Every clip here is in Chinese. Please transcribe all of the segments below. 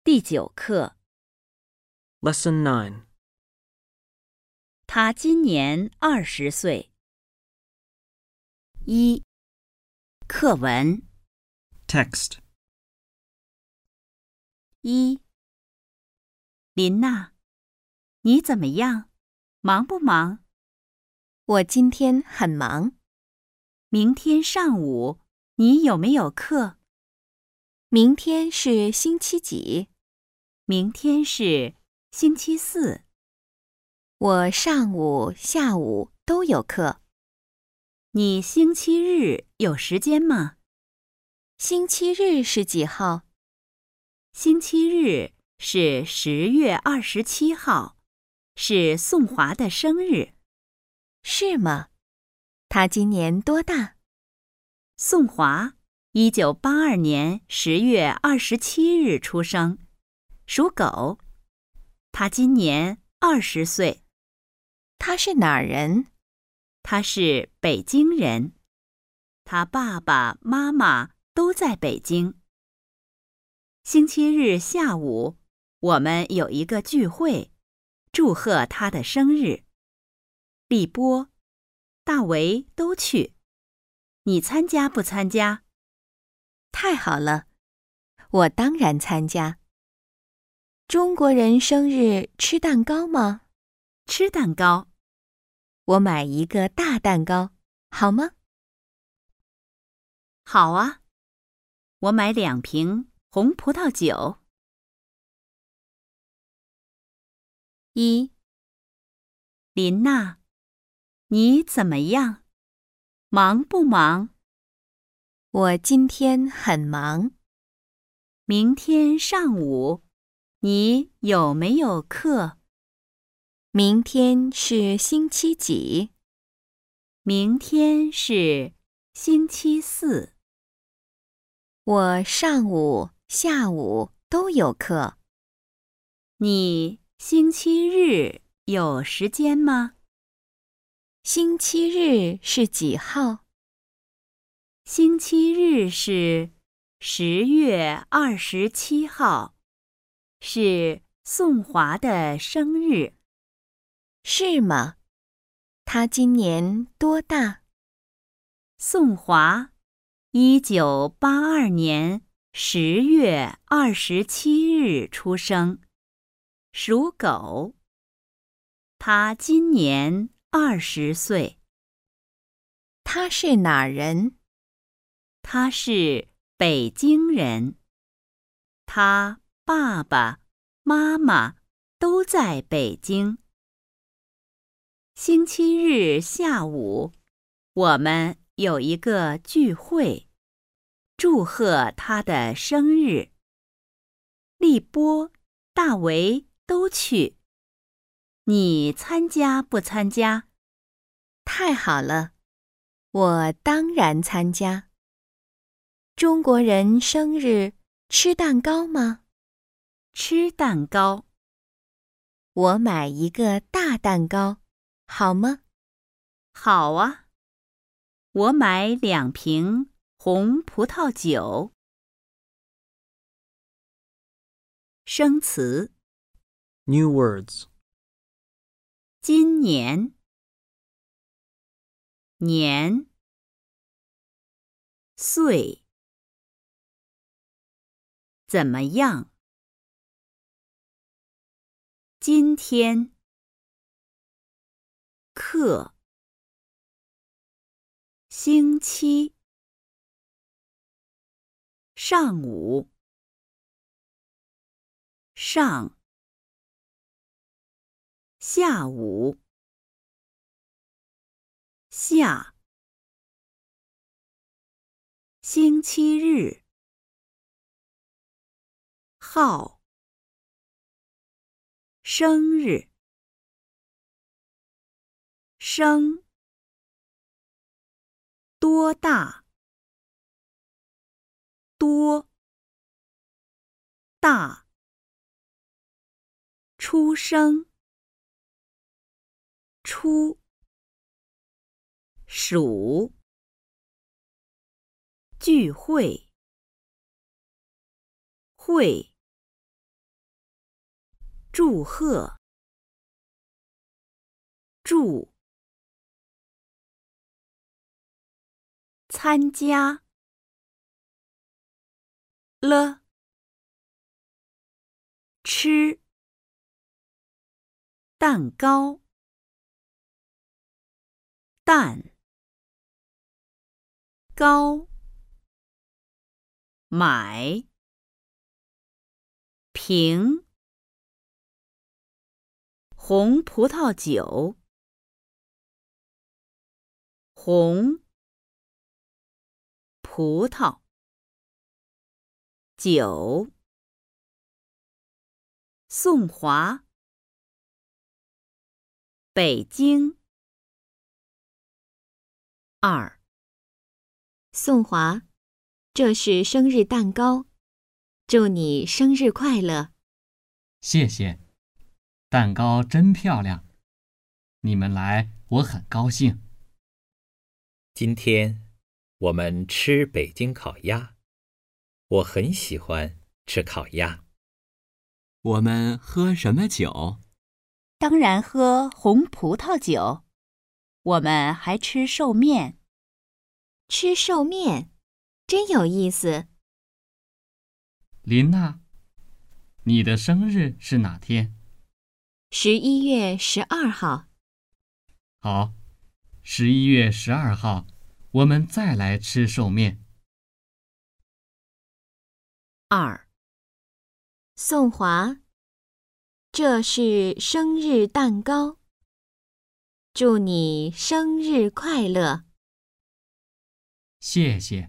第9课。 Lesson 9. 他今年20岁。1. 课文。 Text. 1. 琳娜，你怎么样？忙不忙？ 我今天很忙。 明天上午你有没有课？ 明天是星期几？ 明天是星期4。 我上午、下午都有课。 你星期日有时间吗？ 星期日是几号？ 星期日是10月27号，是宋华的生日。 是吗？他今年多大？ 宋华1982年10月27日出生，属狗。他今年20岁。 他是哪儿人？ 他是北京人，他爸爸妈妈都在北京。星期日下午，我们有一个聚会，祝贺他的生日。立波、大为都去，你参加不参加？ 太好了，我当然参加。中国人生日吃蛋糕吗？ 吃蛋糕。 我买一个大蛋糕，好吗？ 好啊，我买2瓶红葡萄酒。1. 琳娜，你怎么样？忙不忙？ 我今天很忙。 明天上午你有没有课？ 明天是星期几？ 明天是星期4。 我上午、下午都有课。 你星期日有时间吗？ 星期日是几号？ 星期日是10月27号，是宋华的生日。 是吗？他今年多大？ 宋华1982年10月27日出生，属狗。他今年20岁。 他是哪儿人？ 他是北京人，他爸爸妈妈都在北京。星期日下午，我们有一个聚会，祝贺他的生日。立波、大为都去，你参加不参加？ 太好了，我当然参加。中国人生日吃蛋糕吗？ 吃蛋糕。 我买一个大蛋糕，好吗？ 好啊，我买2瓶红葡萄酒。生词。 New words. 今年，年，岁，怎么样？今天，课，星期，上午，上，下午，下，星期日，号，生日，生，多大？多，大，出生，出，属，聚会，会。 祝贺，祝，参加，了，吃，蛋糕，蛋，高，买，瓶，红葡萄酒，红，葡萄，酒，宋华，北京。2. 宋华，这是生日蛋糕，祝你生日快乐。 谢谢，蛋糕真漂亮，你们来我很高兴。 今天我们吃北京烤鸭，我很喜欢吃烤鸭。 我们喝什么酒？ 当然喝红葡萄酒，我们还吃寿面。 吃寿面，真有意思。 琳娜，你的生日是哪天 11月12号。 好，11月12号，我们再来吃寿面。 2. 宋华，这是生日蛋糕，祝你生日快乐。 谢谢，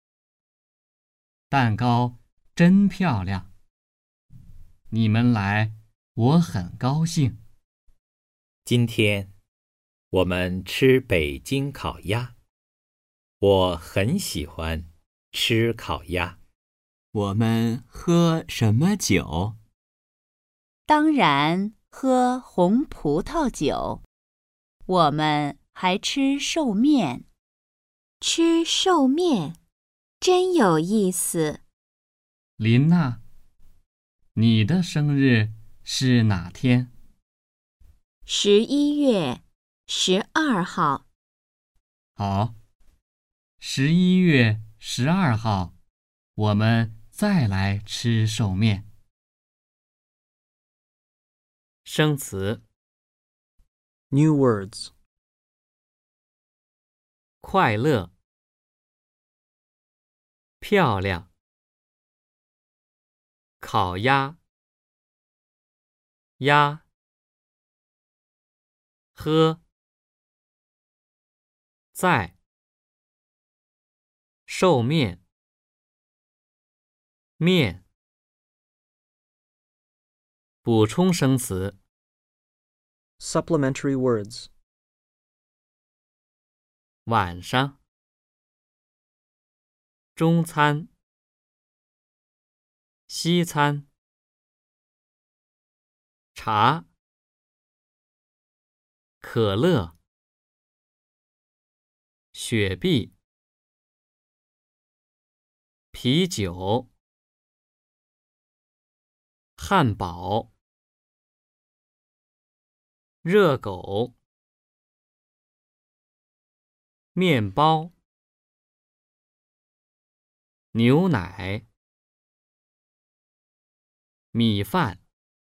蛋糕真漂亮，你们来我很高兴。 今天我们吃北京烤鸭，我很喜欢吃烤鸭。 我们喝什么酒？ 当然喝红葡萄酒，我们还吃寿面。 吃寿面，真有意思。 琳娜，你的生日是哪天 11月12号。 好，11月12号，我们再来吃寿面。生词 New words. 快乐，漂亮，烤鸭，鸭，喝，在，寿面，面。补充生词 Supplementary words. 晚上，中餐，西餐，茶，可乐，雪碧，啤酒，汉堡，热狗，面包，牛奶，米饭。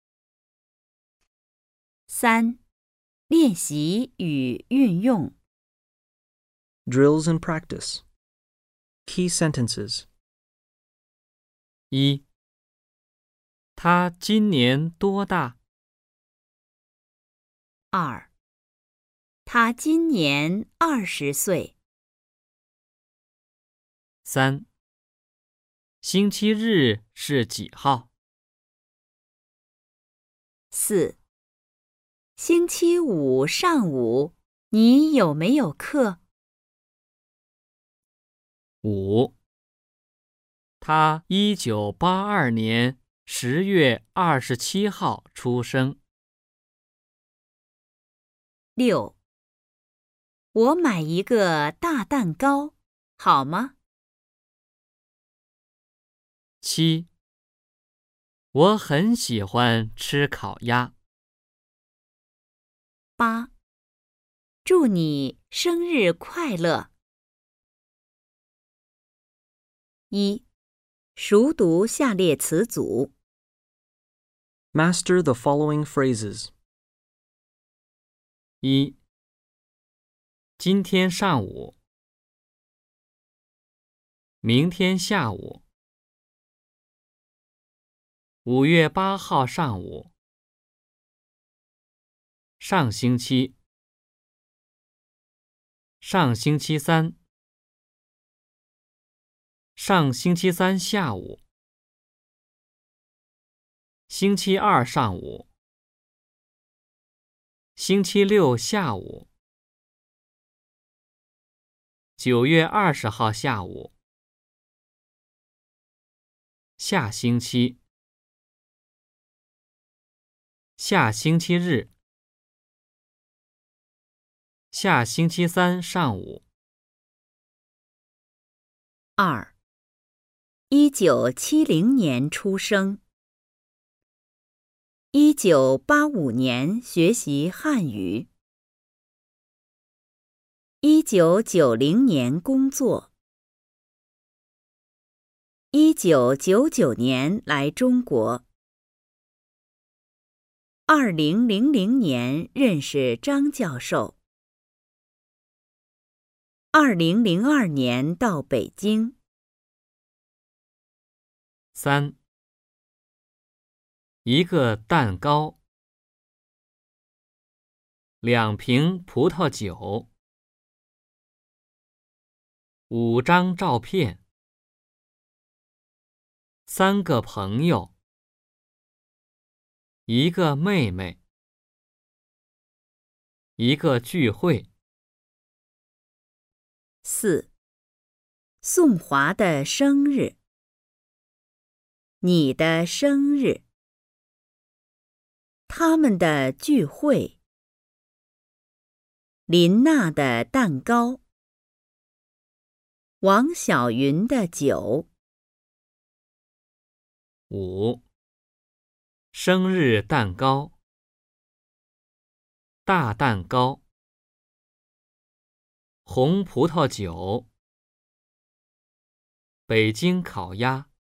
3. 练习与运用。 Drills and practice. Key sentences. 1. 他今年多大 2. 他今年20岁。 3. 星期日是几号 4. 星期五上午你有没有课 ？5. 他1982年10月27号出生。 6. 我买一个大蛋糕，好吗？ 7. 我很喜欢吃烤鸭。 8. 祝你生日快乐。1. 熟读下列词组。 Master the following phrases. 1. 今天上午，明天下午，5月8号上午，上星期，上星期三，上星期三下午，星期二上午，星期六下午，9月20号下午，下星期，下星期日，下星期三上午。 2. 1970年出生。1985年学习汉语。1990年工作。1999年来中国。2000年认识张教授。2002年到北京。 3. 一个蛋糕，2瓶葡萄酒，5张照片，3个朋友，1个妹妹，1个聚会。 4. 宋华的生日。你的生日。他们的聚会。林娜的蛋糕。王小云的酒。 5. 生日蛋糕，大蛋糕，红葡萄酒，北京烤鸭。